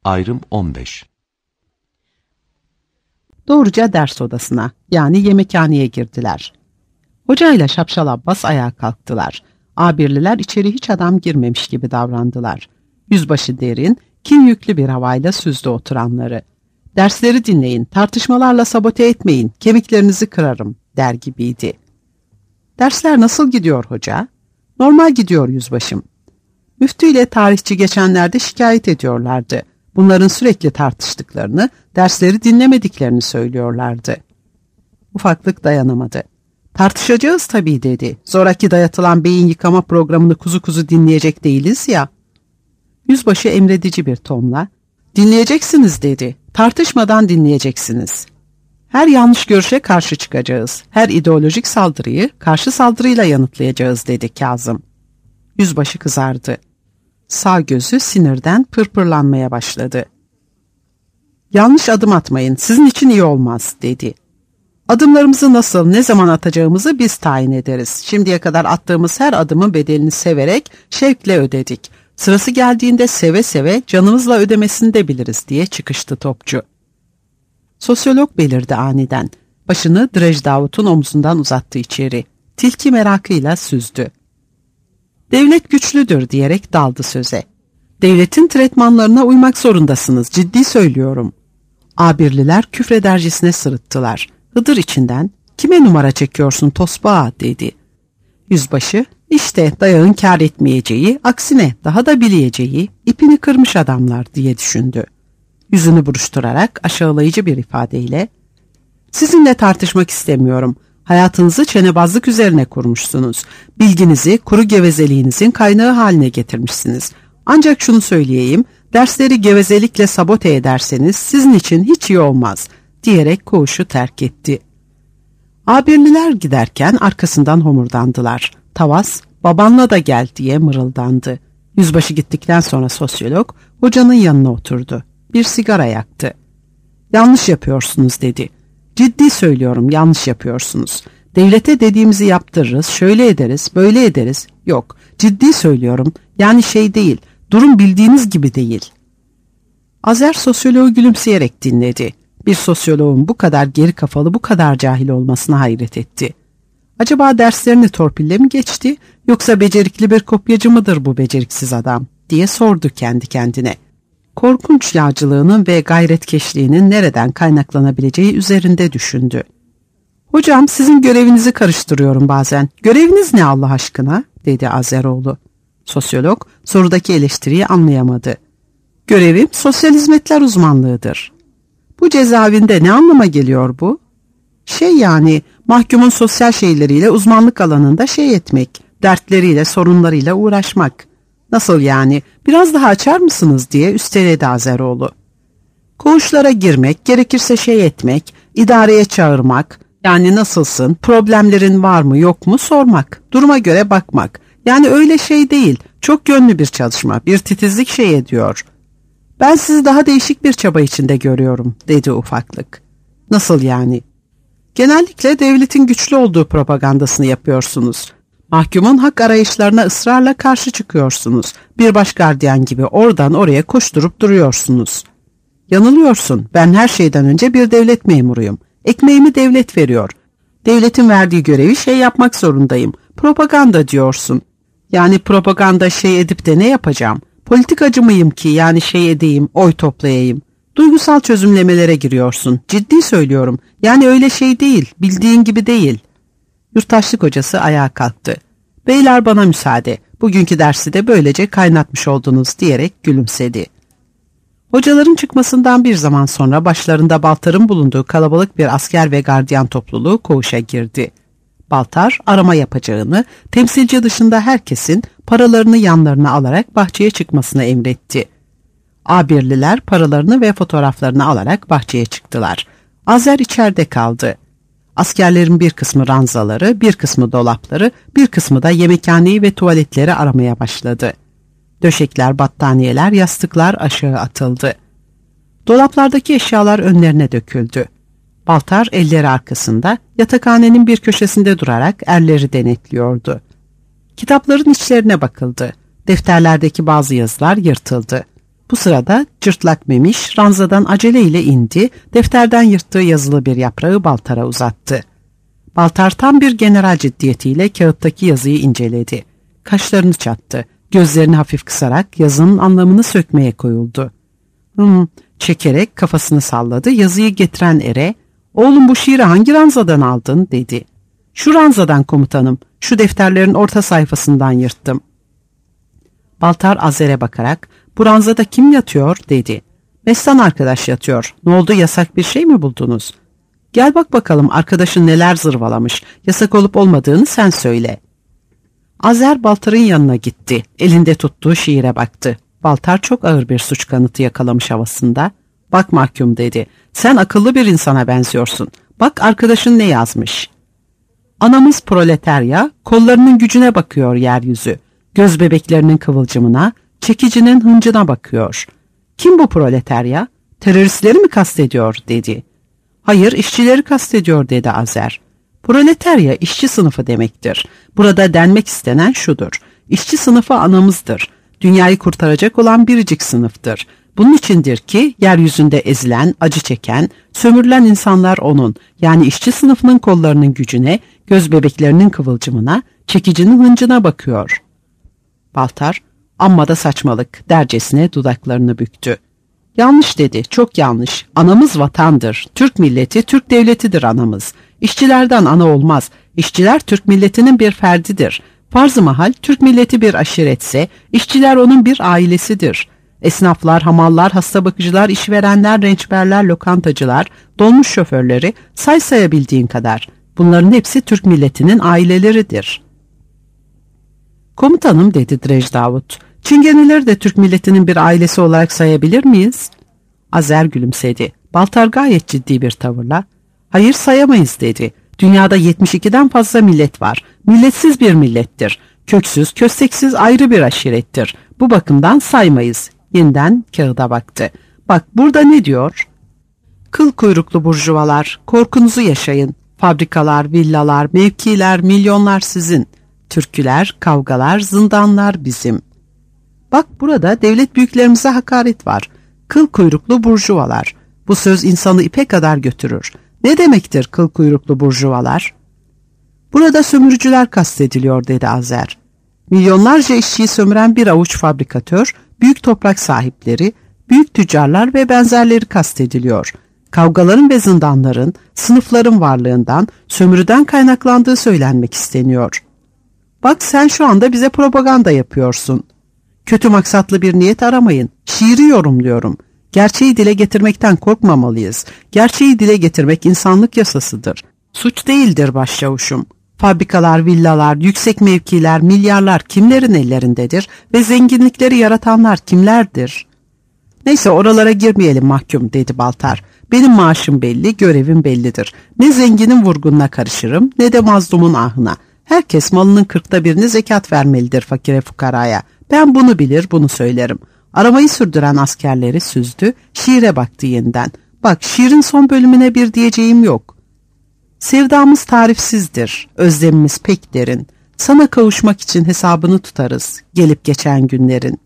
Ayrım 15. Doğruca ders odasına, yani yemekhaneye girdiler. Hocayla Şapşal Abbas ayağa kalktılar. A1'liler içeri hiç adam girmemiş gibi davrandılar. Yüzbaşı derin, kin yüklü bir havayla süzdü oturanları. Dersleri dinleyin, tartışmalarla sabote etmeyin, kemiklerinizi kırarım der gibiydi. Dersler nasıl gidiyor hoca? Normal gidiyor yüzbaşım. Müftü ile tarihçi geçenlerde şikayet ediyorlardı. Bunların sürekli tartıştıklarını, dersleri dinlemediklerini söylüyorlardı. Ufaklık dayanamadı. Tartışacağız tabii dedi. Zoraki dayatılan beyin yıkama programını kuzu kuzu dinleyecek değiliz ya. Yüzbaşı emredici bir tonla, dinleyeceksiniz dedi. Tartışmadan dinleyeceksiniz. Her yanlış görüşe karşı çıkacağız. Her ideolojik saldırıyı karşı saldırıyla yanıtlayacağız dedi Kazım. Yüzbaşı kızardı. Sağ gözü sinirden pırpırlanmaya başladı. Yanlış adım atmayın, sizin için iyi olmaz dedi. Adımlarımızı nasıl, ne zaman atacağımızı biz tayin ederiz. Şimdiye kadar attığımız her adımın bedelini severek, şevkle ödedik. Sırası geldiğinde seve seve canımızla ödemesini de biliriz diye çıkıştı topçu. Sosyolog belirdi aniden. Başını Drej Davut'un omzundan uzattı içeri. Tilki merakıyla süzdü. Devlet güçlüdür diyerek daldı söze. Devletin tretmanlarına uymak zorundasınız, ciddi söylüyorum. A1'liler küfredercesine sırıttılar. Hıdır içinden, kime numara çekiyorsun tosbağa dedi. Yüzbaşı, işte dayağın kâr etmeyeceği, aksine daha da bileyeceği, ipini kırmış adamlar diye düşündü. Yüzünü buruşturarak aşağılayıcı bir ifadeyle, sizinle tartışmak istemiyorum. Hayatınızı çenebazlık üzerine kurmuşsunuz. Bilginizi kuru gevezeliğinizin kaynağı haline getirmişsiniz. Ancak şunu söyleyeyim, dersleri gevezelikle sabote ederseniz sizin için hiç iyi olmaz diyerek koğuşu terk etti. A1'liler giderken arkasından homurdandılar. Tavas, babanla da gel diye mırıldandı. Yüzbaşı gittikten sonra sosyolog hocanın yanına oturdu. Bir sigara yaktı. Yanlış yapıyorsunuz dedi. Ciddi söylüyorum, yanlış yapıyorsunuz. Devlete dediğimizi yaptırırız, şöyle ederiz, böyle ederiz. Yok, ciddi söylüyorum, yani şey değil, durum bildiğiniz gibi değil. Azer sosyoloğu gülümseyerek dinledi. Bir sosyoloğun bu kadar geri kafalı, bu kadar cahil olmasına hayret etti. Acaba derslerini torpille mi geçti, yoksa becerikli bir kopyacı mıdır bu beceriksiz adam diye sordu kendi kendine. Korkunç yağcılığının ve gayretkeşliğinin nereden kaynaklanabileceği üzerinde düşündü. Hocam sizin görevinizi karıştırıyorum bazen. Göreviniz ne Allah aşkına? Dedi Azeroğlu. Sosyolog sorudaki eleştiriyi anlayamadı. Görevim sosyal hizmetler uzmanlığıdır. Bu cezaevinde ne anlama geliyor bu? Yani mahkumun sosyal şeyleriyle uzmanlık alanında etmek, dertleriyle sorunlarıyla uğraşmak. Nasıl yani? Biraz daha açar mısınız diye üsteledi Azeroğlu. Koğuşlara girmek, gerekirse etmek, idareye çağırmak, yani nasılsın, problemlerin var mı yok mu sormak, duruma göre bakmak. Yani öyle değil, çok yönlü bir çalışma, bir titizlik ediyor. Ben sizi daha değişik bir çaba içinde görüyorum, dedi ufaklık. Nasıl yani? Genellikle devletin güçlü olduğu propagandasını yapıyorsunuz. Mahkumun hak arayışlarına ısrarla karşı çıkıyorsunuz. Bir baş gardiyan gibi oradan oraya koşturup duruyorsunuz. Yanılıyorsun. Ben her şeyden önce bir devlet memuruyum. Ekmeğimi devlet veriyor. Devletin verdiği görevi yapmak zorundayım. Propaganda diyorsun. Yani propaganda edip de ne yapacağım? Politikacı mıyım ki yani edeyim, oy toplayayım? Duygusal çözümlemelere giriyorsun. Ciddi söylüyorum. Yani öyle değil, bildiğin gibi değil. Yurttaşlık hocası ayağa kalktı. Beyler bana müsaade. Bugünkü dersi de böylece kaynatmış oldunuz diyerek gülümsedi. Hocaların çıkmasından bir zaman sonra başlarında Baltar'ın bulunduğu kalabalık bir asker ve gardiyan topluluğu koğuşa girdi. Baltar arama yapacağını, temsilci dışında herkesin paralarını yanlarına alarak bahçeye çıkmasını emretti. A1'liler paralarını ve fotoğraflarını alarak bahçeye çıktılar. Azer içeride kaldı. Askerlerin bir kısmı ranzaları, bir kısmı dolapları, bir kısmı da yemekhaneyi ve tuvaletleri aramaya başladı. Döşekler, battaniyeler, yastıklar aşağı atıldı. Dolaplardaki eşyalar önlerine döküldü. Baltar elleri arkasında, yatakhanenin bir köşesinde durarak erleri denetliyordu. Kitapların içlerine bakıldı. Defterlerdeki bazı yazılar yırtıldı. Bu sırada cırtlak Memiş ranzadan aceleyle indi, defterden yırttığı yazılı bir yaprağı Baltar'a uzattı. Baltar tam bir general ciddiyetiyle kağıttaki yazıyı inceledi. Kaşlarını çattı, gözlerini hafif kısarak yazının anlamını sökmeye koyuldu. Çekerek kafasını salladı, yazıyı getiren ere, "Oğlum bu şiiri hangi ranzadan aldın?" dedi. "Şu ranzadan komutanım, şu defterlerin orta sayfasından yırttım." Baltar Azer'e bakarak, "Bu ranzada kim yatıyor?" dedi. "Mestan arkadaş yatıyor. Ne oldu, yasak bir şey mi buldunuz?" "Gel bak bakalım arkadaşın neler zırvalamış. Yasak olup olmadığını sen söyle." Azer Baltar'ın yanına gitti. Elinde tuttuğu şiire baktı. Baltar çok ağır bir suç kanıtı yakalamış havasında. "Bak mahkum," dedi. "Sen akıllı bir insana benziyorsun. Bak arkadaşın ne yazmış." "Anamız proletarya, kollarının gücüne bakıyor yeryüzü. Göz bebeklerinin kıvılcımına, çekicinin hıncına bakıyor." "Kim bu proletarya? Teröristleri mi kastediyor?" dedi. "Hayır, işçileri kastediyor," dedi Azer. "Proletarya işçi sınıfı demektir. Burada denmek istenen şudur: İşçi sınıfı anamızdır. Dünyayı kurtaracak olan biricik sınıftır. Bunun içindir ki yeryüzünde ezilen, acı çeken, sömürülen insanlar onun, yani işçi sınıfının kollarının gücüne, göz bebeklerinin kıvılcımına, çekicinin hıncına bakıyor." Baltar, "Amma da saçmalık," dercesine dudaklarını büktü. "Yanlış," dedi, "çok yanlış. Anamız vatandır. Türk milleti, Türk devletidir anamız. İşçilerden ana olmaz. İşçiler Türk milletinin bir ferdidir. Farz-ı mahal Türk milleti bir aşiretse, işçiler onun bir ailesidir. Esnaflar, hamallar, hasta bakıcılar, işverenler, rençberler, lokantacılar, dolmuş şoförleri, say sayabildiğin kadar. Bunların hepsi Türk milletinin aileleridir." "Komutanım," dedi Drej Davut, "Çingeneleri de Türk milletinin bir ailesi olarak sayabilir miyiz?" Azer gülümsedi. Baltar gayet ciddi bir tavırla, "Hayır, sayamayız," dedi. "Dünyada 72'den fazla millet var. Milletsiz bir millettir. Köksüz, kösteksiz ayrı bir aşirettir. Bu bakımdan saymayız." Yeniden kağıda baktı. "Bak burada ne diyor? Kıl kuyruklu burjuvalar, korkunuzu yaşayın. Fabrikalar, villalar, mevkiler, milyonlar sizin. Türküler, kavgalar, zindanlar bizim." Bak burada devlet büyüklerimize hakaret var. Kıl kuyruklu burjuvalar. Bu söz insanı ipe kadar götürür. Ne demektir kıl kuyruklu burjuvalar? "Burada sömürücüler kastediliyor," dedi Azer. "Milyonlarca işçiyi sömüren bir avuç fabrikatör, büyük toprak sahipleri, büyük tüccarlar ve benzerleri kastediliyor. Kavgaların ve zindanların, sınıfların varlığından, sömürüden kaynaklandığı söylenmek isteniyor." "Bak sen şu anda bize propaganda yapıyorsun." "Kötü maksatlı bir niyet aramayın. Şiiri yorumluyorum. Gerçeği dile getirmekten korkmamalıyız. Gerçeği dile getirmek insanlık yasasıdır. Suç değildir başçavuşum. Fabrikalar, villalar, yüksek mevkiler, milyarlar kimlerin ellerindedir ve zenginlikleri yaratanlar kimlerdir?" "Neyse oralara girmeyelim mahkum," dedi Baltar. "Benim maaşım belli, görevim bellidir. Ne zenginin vurgununa karışırım ne de mazlumun ahına. Herkes malının 1/40'ını zekat vermelidir fakire fukaraya. Ben bunu bilir, bunu söylerim." Aramayı sürdüren askerleri süzdü, şiire baktı yeniden. "Bak şiirin son bölümüne bir diyeceğim yok. Sevdamız tarifsizdir, özlemimiz pek derin. Sana kavuşmak için hesabını tutarız, gelip geçen günlerin."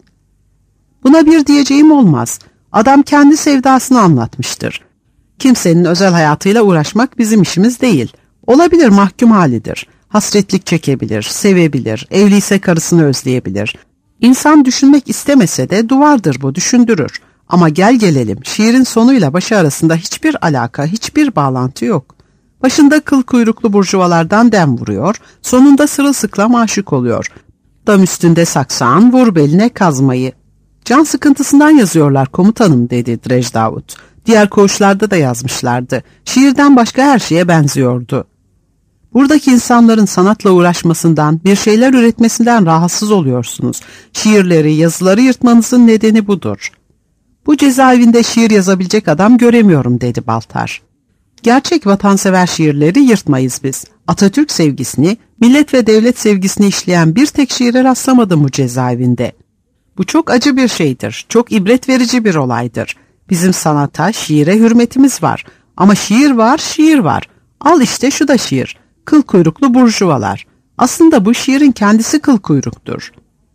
Buna bir diyeceğim olmaz. Adam kendi sevdasını anlatmıştır. Kimsenin özel hayatıyla uğraşmak bizim işimiz değil. Olabilir mahkum halidir. Hasretlik çekebilir, sevebilir, evliyse karısını özleyebilir. İnsan düşünmek istemese de duvardır bu, düşündürür. Ama gel gelelim, şiirin sonuyla başı arasında hiçbir alaka, hiçbir bağlantı yok. Başında kıl kuyruklu burjuvalardan dem vuruyor, sonunda sırılsıklam aşık oluyor. Dam üstünde saksağın, vur beline kazmayı. "Can sıkıntısından yazıyorlar komutanım," dedi Drej Davut. "Diğer koğuşlarda da yazmışlardı. Şiirden başka her şeye benziyordu." "Buradaki insanların sanatla uğraşmasından, bir şeyler üretmesinden rahatsız oluyorsunuz. Şiirleri, yazıları yırtmanızın nedeni budur." "Bu cezaevinde şiir yazabilecek adam göremiyorum," dedi Baltar. "Gerçek vatansever şiirleri yırtmayız biz. Atatürk sevgisini, millet ve devlet sevgisini işleyen bir tek şiire rastlamadım bu cezaevinde. Bu çok acı bir şeydir, çok ibret verici bir olaydır. Bizim sanata, şiire hürmetimiz var. Ama şiir var, şiir var. Al işte şu da şiir. Kıl kuyruklu burjuvalar. Aslında bu şiirin kendisi kıl kuyruktur."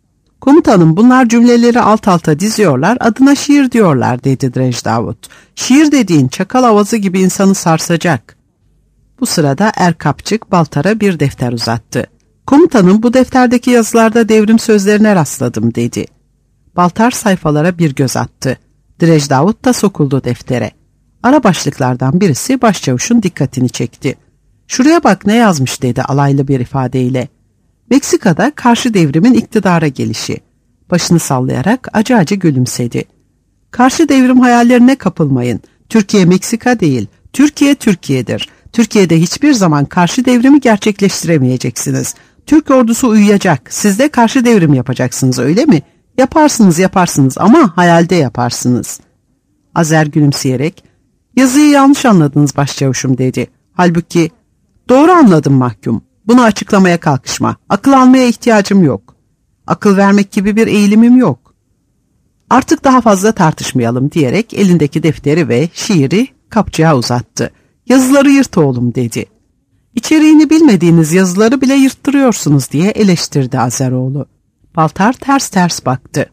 Komutanım, bunlar cümleleri alt alta diziyorlar, adına şiir diyorlar dedi Drej Davut. Şiir dediğin çakal avazı gibi insanı sarsacak. Bu sırada Erkapçık Baltar'a bir defter uzattı. Komutanım, bu defterdeki yazılarda devrim sözlerine rastladım dedi. Baltar sayfalara bir göz attı. Drej Davut da sokuldu deftere. Ara başlıklardan birisi başçavuşun dikkatini çekti. Şuraya bak ne yazmış dedi alaylı bir ifadeyle. Meksika'da karşı devrimin iktidara gelişi. Başını sallayarak acı acı gülümsedi. Karşı devrim hayallerine kapılmayın. Türkiye Meksika değil, Türkiye Türkiye'dir. Türkiye'de hiçbir zaman karşı devrimi gerçekleştiremeyeceksiniz. Türk ordusu uyuyacak, siz de karşı devrim yapacaksınız, öyle mi? Yaparsınız ama hayalde yaparsınız. Azer gülümseyerek, yazıyı yanlış anladınız başçavuşum dedi. Halbuki, doğru anladım mahkum. Bunu açıklamaya kalkışma. Akıl almaya ihtiyacım yok. Akıl vermek gibi bir eğilimim yok. Artık daha fazla tartışmayalım diyerek elindeki defteri ve şiiri kapçığa uzattı. Yazıları yırt oğlum dedi. İçeriğini bilmediğiniz yazıları bile yırttırıyorsunuz diye eleştirdi Azeroğlu. Baltar ters ters baktı.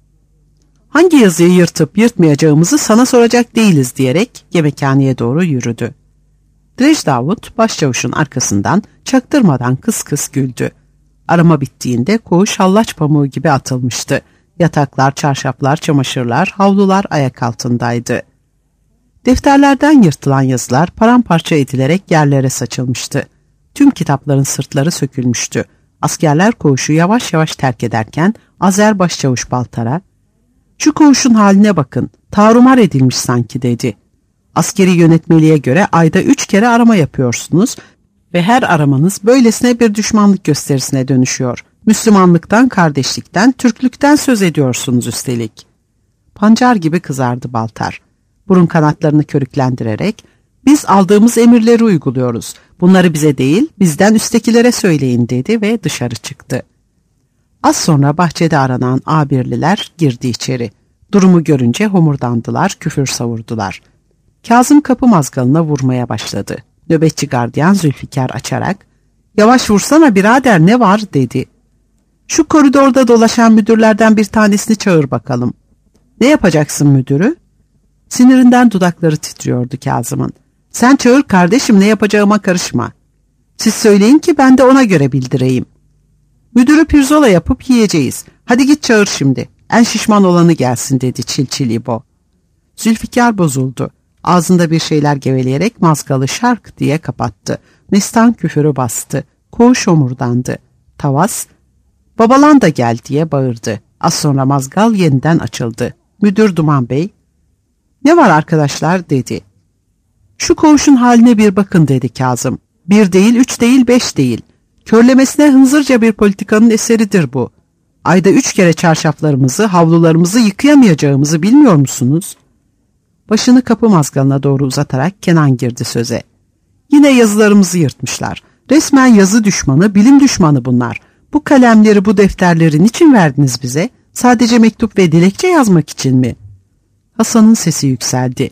Hangi yazıyı yırtıp yırtmayacağımızı sana soracak değiliz diyerek yemekhaneye doğru yürüdü. Drej Davut başçavuşun arkasından çaktırmadan kıs kıs güldü. Arama bittiğinde koğuş hallaç pamuğu gibi atılmıştı. Yataklar, çarşaflar, çamaşırlar, havlular ayak altındaydı. Defterlerden yırtılan yazılar paramparça edilerek yerlere saçılmıştı. Tüm kitapların sırtları sökülmüştü. Askerler koğuşu yavaş yavaş terk ederken Azer başçavuş Baltar'a, "Şu koğuşun haline bakın, tarumar edilmiş sanki" dedi. Askeri yönetmeliğe göre ayda 3 kere arama yapıyorsunuz ve her aramanız böylesine bir düşmanlık gösterisine dönüşüyor. Müslümanlıktan, kardeşlikten, Türklükten söz ediyorsunuz üstelik. Pancar gibi kızardı Baltar. Burun kanatlarını körüklendirerek, "Biz aldığımız emirleri uyguluyoruz. Bunları bize değil, bizden üsttekilere söyleyin" dedi ve dışarı çıktı. Az sonra bahçede aranan A1'liler girdi içeri. Durumu görünce homurdandılar, küfür savurdular. Kazım kapı mazgalına vurmaya başladı. Nöbetçi gardiyan Zülfikar açarak, "Yavaş vursana birader, ne var?" dedi. "Şu koridorda dolaşan müdürlerden bir tanesini çağır bakalım." "Ne yapacaksın müdürü?" Sinirinden dudakları titriyordu Kazım'ın. "Sen çağır kardeşim, ne yapacağıma karışma. Siz söyleyin ki ben de ona göre bildireyim. Müdürü pirzola yapıp yiyeceğiz. Hadi git çağır şimdi. En şişman olanı gelsin" dedi Çil İbo. Zülfikar bozuldu. Ağzında bir şeyler geveleyerek mazgalı şark diye kapattı. Mestan küfürü bastı. Koğuş omurdandı. Tavas, "Babalan da gel" diye bağırdı. Az sonra mazgal yeniden açıldı. Müdür Duman Bey, "Ne var arkadaşlar?" dedi. "Şu koğuşun haline bir bakın" dedi Kazım. "1 değil, 3 değil, 5 değil. Körlemesine hınzırca bir politikanın eseridir bu. Ayda 3 kere çarşaflarımızı, havlularımızı yıkayamayacağımızı bilmiyor musunuz?" Başını kapı mazgalına doğru uzatarak Kenan girdi söze. "Yine yazılarımızı yırtmışlar. Resmen yazı düşmanı, bilim düşmanı bunlar. Bu kalemleri, bu defterleri niçin verdiniz bize? Sadece mektup ve dilekçe yazmak için mi?" Hasan'ın sesi yükseldi.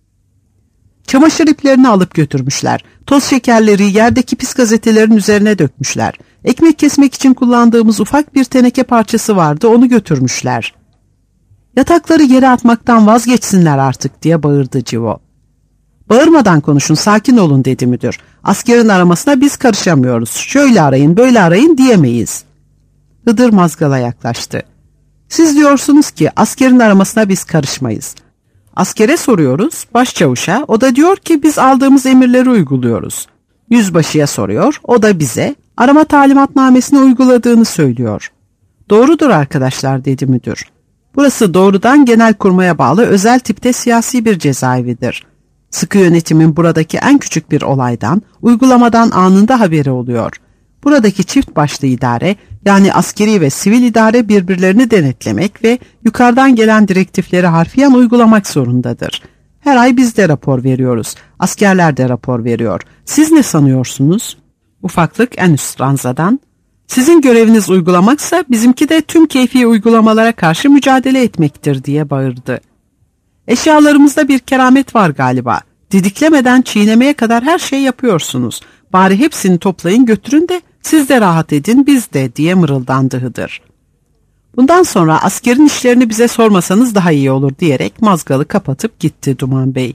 "Çamaşır iplerini alıp götürmüşler. Toz şekerleri yerdeki pis gazetelerin üzerine dökmüşler. Ekmek kesmek için kullandığımız ufak bir teneke parçası vardı, onu götürmüşler." "Yatakları yere atmaktan vazgeçsinler artık" diye bağırdı Civo. "Bağırmadan konuşun, sakin olun" dedi müdür. "Askerin aramasına biz karışamıyoruz. Şöyle arayın, böyle arayın diyemeyiz." Hıdır mazgala yaklaştı. "Siz diyorsunuz ki askerin aramasına biz karışmayız. Askere soruyoruz, başçavuşa, o da diyor ki biz aldığımız emirleri uyguluyoruz. Yüzbaşıya soruyor, o da bize arama talimatnamesini uyguladığını söylüyor." "Doğrudur arkadaşlar" dedi müdür. "Burası doğrudan Genelkurmay'a bağlı özel tipte siyasi bir cezaevidir. Sıkı yönetimin buradaki en küçük bir olaydan, uygulamadan anında haberi oluyor. Buradaki çift başlı idare, yani askeri ve sivil idare birbirlerini denetlemek ve yukarıdan gelen direktifleri harfiyen uygulamak zorundadır. Her ay biz de rapor veriyoruz. Askerler de rapor veriyor. Siz ne sanıyorsunuz?" Ufaklık en üst ranzadan, "Sizin göreviniz uygulamaksa bizimki de tüm keyfi uygulamalara karşı mücadele etmektir" diye bağırdı. "Eşyalarımızda bir keramet var galiba. Didiklemeden çiğnemeye kadar her şey yapıyorsunuz. Bari hepsini toplayın götürün de siz de rahat edin biz de" diye mırıldandı Hıdır. Bundan sonra askerin işlerini bize sormasanız daha iyi olur diyerek mazgalı kapatıp gitti Duman Bey.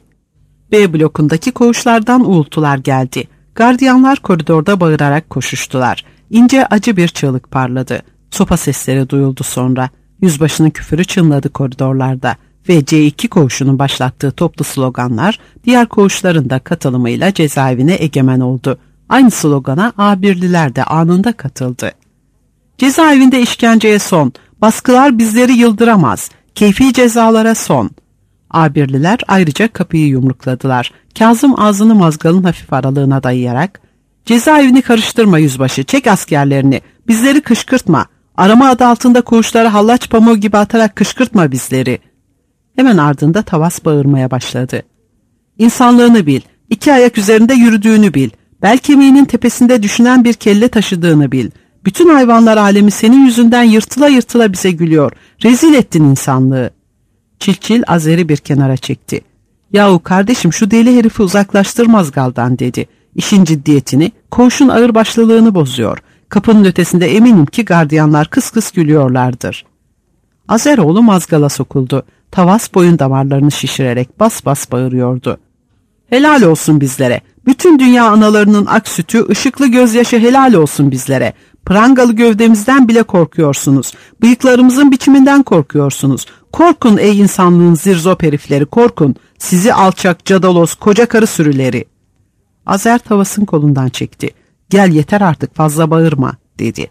B blokundaki koğuşlardan uğultular geldi. Gardiyanlar koridorda bağırarak koşuştular. İnce acı bir çığlık parladı. Sopa sesleri duyuldu sonra. Yüzbaşının küfürü çınladı koridorlarda ve C2 koğuşunun başlattığı toplu sloganlar diğer koğuşların da katılımıyla cezaevine egemen oldu. Aynı slogana A1'liler de anında katıldı. Cezaevinde işkenceye son, baskılar bizleri yıldıramaz, keyfi cezalara son. A1'liler ayrıca kapıyı yumrukladılar. Kazım ağzını mazgalın hafif aralığına dayayarak, "Cezaevini karıştırma yüzbaşı, çek askerlerini, bizleri kışkırtma, arama adı altında koğuşları hallaç pamuğu gibi atarak kışkırtma bizleri." Hemen ardında Tavas bağırmaya başladı. "İnsanlığını bil, 2 ayak üzerinde yürüdüğünü bil, bel kemiğinin tepesinde düşünen bir kelle taşıdığını bil. Bütün hayvanlar alemi senin yüzünden yırtıla yırtıla bize gülüyor, rezil ettin insanlığı." Çil Azer'i bir kenara çekti. "Yahu kardeşim, şu deli herifi uzaklaştır mazgaldan," dedi. "İşin ciddiyetini, koğuşun ağırbaşlılığını bozuyor. Kapının ötesinde eminim ki gardiyanlar kıs kıs gülüyorlardır." Azeroğlu mazgala sokuldu. Tavas boyun damarlarını şişirerek bas bas bağırıyordu. "Helal olsun bizlere. Bütün dünya analarının ak sütü, ışıklı gözyaşı helal olsun bizlere. Prangalı gövdemizden bile korkuyorsunuz. Bıyıklarımızın biçiminden korkuyorsunuz. Korkun ey insanlığın zirzop herifleri, korkun. Sizi alçak, cadalos, koca karı sürüleri." Azer Tavas'ın kolundan çekti. "Gel yeter artık, fazla bağırma," dedi.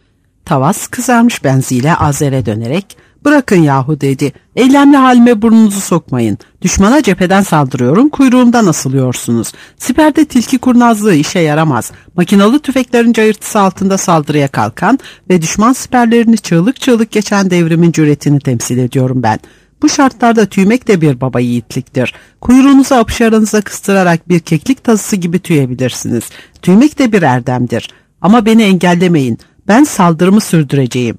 Tavas kızarmış benziyle Azer'e dönerek, "Bırakın yahu," dedi. "Eylemli halime burnunuzu sokmayın. Düşmana cepheden saldırıyorum, kuyruğumdan asılıyorsunuz. Siperde tilki kurnazlığı işe yaramaz. Makinalı tüfeklerin cayırtısı altında saldırıya kalkan ve düşman siperlerini çığlık çığlık geçen devrimin cüretini temsil ediyorum ben. Bu şartlarda tüymek de bir baba yiğitliktir. Kuyruğunuzu apışarınıza kıstırarak bir keklik tazısı gibi tüyebilirsiniz. Tüymek de bir erdemdir. Ama beni engellemeyin. Ben saldırımı sürdüreceğim."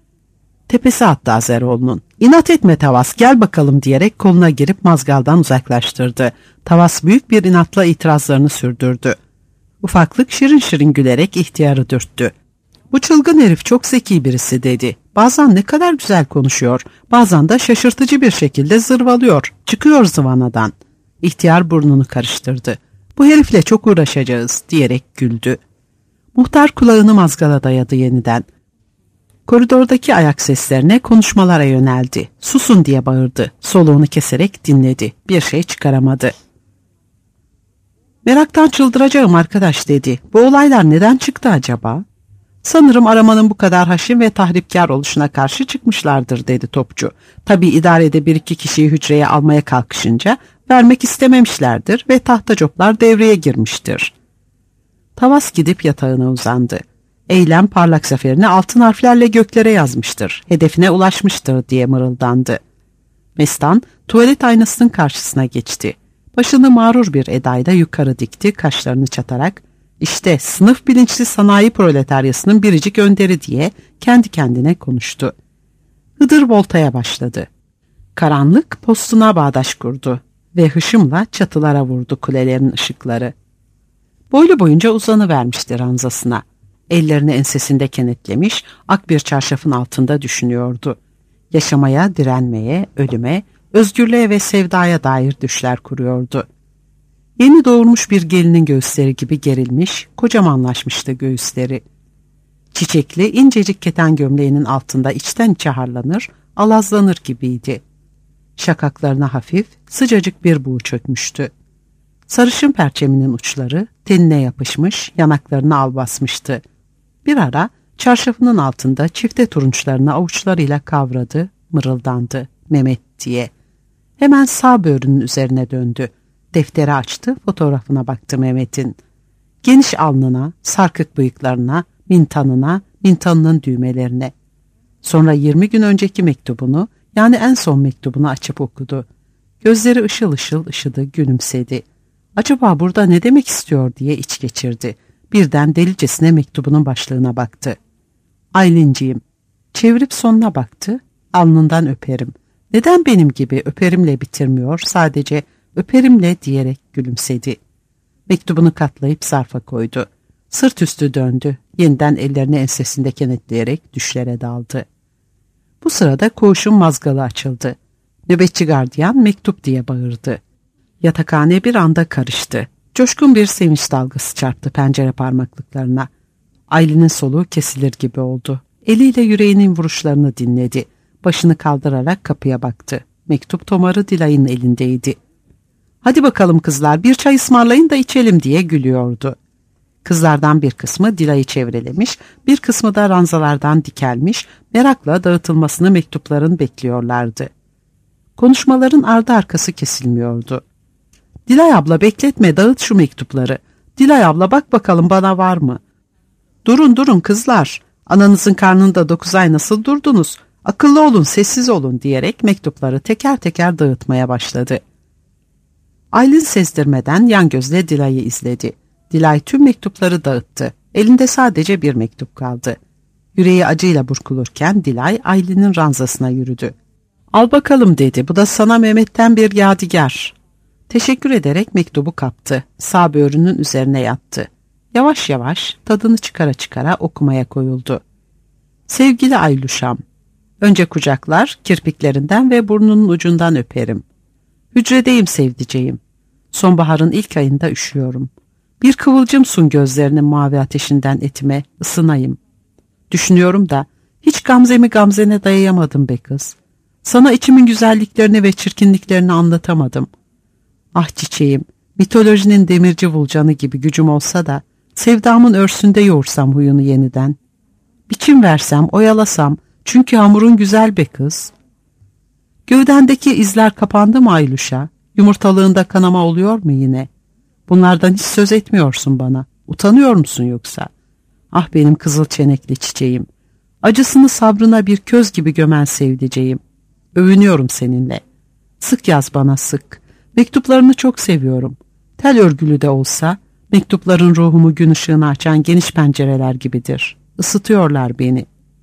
Tepesi attı Azeroğlu'nun. "İnat etme Tavas, gel bakalım," diyerek koluna girip mazgaldan uzaklaştırdı. Tavas büyük bir inatla itirazlarını sürdürdü. Ufaklık şirin şirin gülerek ihtiyarı dürttü. "Bu çılgın herif çok zeki birisi," dedi. "Bazen ne kadar güzel konuşuyor, bazen de şaşırtıcı bir şekilde zırvalıyor, çıkıyor zıvanadan." İhtiyar burnunu karıştırdı. "Bu herifle çok uğraşacağız," diyerek güldü. Muhtar kulağını mazgala dayadı yeniden. Koridordaki ayak seslerine, konuşmalara yöneldi. "Susun," diye bağırdı. Soluğunu keserek dinledi. Bir şey çıkaramadı. "Meraktan çıldıracağım arkadaş," dedi. "Bu olaylar neden çıktı acaba?" "Sanırım aramanın bu kadar haşin ve tahripkar oluşuna karşı çıkmışlardır," dedi topçu. "Tabii idarede 1-2 kişiyi hücreye almaya kalkışınca vermek istememişlerdir ve tahtacoplar devreye girmiştir." Tavas gidip yatağına uzandı. "Eylem parlak zaferini altın harflerle göklere yazmıştır, hedefine ulaşmıştır," diye mırıldandı. Mestan tuvalet aynasının karşısına geçti. Başını mağrur bir edayla yukarı dikti, kaşlarını çatarak, "İşte sınıf bilinçli sanayi proletaryasının biricik önderi," diye kendi kendine konuştu. Hıdır voltaya başladı. Karanlık postuna bağdaş kurdu ve hışımla çatılara vurdu kulelerin ışıkları. Boylu boyunca uzanıvermişti ranzasına. Ellerini ensesinde kenetlemiş, ak bir çarşafın altında düşünüyordu. Yaşamaya, direnmeye, ölüme, özgürlüğe ve sevdaya dair düşler kuruyordu. Yeni doğurmuş bir gelinin göğüsleri gibi gerilmiş, kocamanlaşmıştı göğüsleri. Çiçekli, incecik keten gömleğinin altında içten içe harlanır, alazlanır gibiydi. Şakaklarına hafif, sıcacık bir buğu çökmüştü. Sarışın perçeminin uçları tenine yapışmış, yanaklarına al basmıştı. Bir ara çarşafının altında çifte turunçlarını avuçlarıyla kavradı, mırıldandı, "Mehmet," diye. Hemen sağ böğrünün üzerine döndü. Defteri açtı, fotoğrafına baktı Mehmet'in. Geniş alnına, sarkık bıyıklarına, mintanına, mintanının düğmelerine. Sonra 20 gün önceki mektubunu, yani en son mektubunu açıp okudu. Gözleri ışıl ışıl ışıdı, gülümsedi. Acaba burada ne demek istiyor diye iç geçirdi. Birden delicesine mektubunun başlığına baktı. "Aylinciğim." Çevirip sonuna baktı. "Alnından öperim. Neden benim gibi öperimle bitirmiyor, sadece öperimle," diyerek gülümsedi. Mektubunu katlayıp zarfa koydu. Sırt üstü döndü. Yeniden ellerini ensesinde kenetleyerek düşlere daldı. Bu sırada koğuşun mazgalı açıldı. Nöbetçi gardiyan mektup diye bağırdı. Yatakhane bir anda karıştı. Coşkun bir sevinç dalgası çarptı pencere parmaklıklarına. Aylin'in soluğu kesilir gibi oldu. Eliyle yüreğinin vuruşlarını dinledi. Başını kaldırarak kapıya baktı. Mektup tomarı Dilay'ın elindeydi. "Hadi bakalım kızlar, bir çay ısmarlayın da içelim," diye gülüyordu. Kızlardan bir kısmı Dilay'ı çevrelemiş, bir kısmı da ranzalardan dikelmiş, merakla dağıtılmasını mektupların bekliyorlardı. Konuşmaların ardı arkası kesilmiyordu. "Dilay abla bekletme, dağıt şu mektupları. Dilay abla bak bakalım bana var mı? Durun durun kızlar, ananızın karnında 9 ay nasıl durdunuz? Akıllı olun, sessiz olun," diyerek mektupları teker teker dağıtmaya başladı. Aylin sezdirmeden yan gözle Dilay'ı izledi. Dilay tüm mektupları dağıttı. Elinde sadece bir mektup kaldı. Yüreği acıyla burkulurken Dilay Aylin'in ranzasına yürüdü. "Al bakalım," dedi. "Bu da sana Mehmet'ten bir yadigar." Teşekkür ederek mektubu kaptı. Sağ böğrünün üzerine yattı. Yavaş yavaş tadını çıkara çıkara okumaya koyuldu. "Sevgili Ayluşam, önce kucaklar, kirpiklerinden ve burnunun ucundan öperim. Hücredeyim sevdiceğim. Sonbaharın ilk ayında üşüyorum. Bir kıvılcım sun gözlerinin mavi ateşinden etime, ısınayım. Düşünüyorum da hiç gamzemi gamzene dayayamadım be kız. Sana içimin güzelliklerini ve çirkinliklerini anlatamadım. Ah çiçeğim, mitolojinin demirci vulcanı gibi gücüm olsa da sevdamın örsünde yoğursam huyunu yeniden. Biçim versem, oyalasam, çünkü hamurun güzel be kız. Gövdendeki izler kapandı mı Ayluşa? Yumurtalığında kanama oluyor mu yine? Bunlardan hiç söz etmiyorsun bana. Utanıyor musun yoksa? Ah benim kızıl çenekli çiçeğim. Acısını sabrına bir köz gibi gömen sevdiceğim. Övünüyorum seninle. Sık yaz bana, sık. Mektuplarını çok seviyorum. Tel örgülü de olsa mektupların ruhumu gün ışığına açan geniş pencereler gibidir. Isıtıyorlar beni.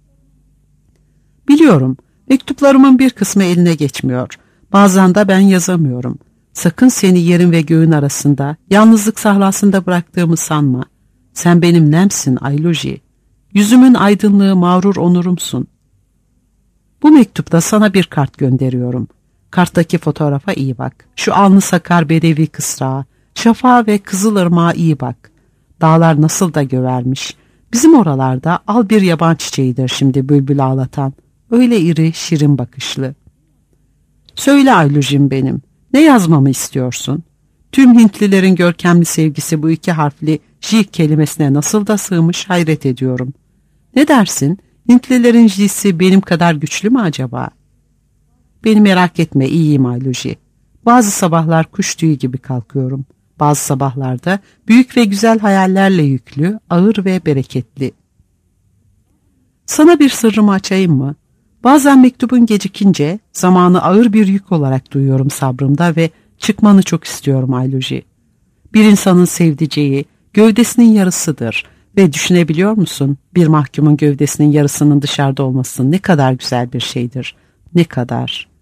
Biliyorum, mektuplarımın bir kısmı eline geçmiyor. Bazen de ben yazamıyorum. Sakın seni yerin ve göğün arasında, yalnızlık sahlasında bıraktığımı sanma. Sen benim nemsin Ayluji. Yüzümün aydınlığı, mağrur onurumsun. Bu mektupta sana bir kart gönderiyorum. Karttaki fotoğrafa iyi bak. Şu alnı sakar bedevi kısrağa, şafağa ve Kızılırmağa iyi bak. Dağlar nasıl da gövermiş. Bizim oralarda al bir yaban çiçeğidir şimdi bülbül ağlatan. Öyle iri, şirin bakışlı. Söyle Aylujim benim, ne yazmamı istiyorsun? Tüm Hintlilerin görkemli sevgisi bu 2 harfli J kelimesine nasıl da sığmış hayret ediyorum. Ne dersin? Hintlilerin J'si benim kadar güçlü mü acaba? Beni merak etme, iyiyim Ayluji. Bazı sabahlar kuş tüyü gibi kalkıyorum. Bazı sabahlarda büyük ve güzel hayallerle yüklü, ağır ve bereketli. Sana bir sırrımı açayım mı? Bazen mektubun gecikince zamanı ağır bir yük olarak duyuyorum sabrımda ve çıkmanı çok istiyorum Ayluji. Bir insanın sevdiceği gövdesinin yarısıdır ve düşünebiliyor musun? Bir mahkumun gövdesinin yarısının dışarıda olması ne kadar güzel bir şeydir, ne kadar...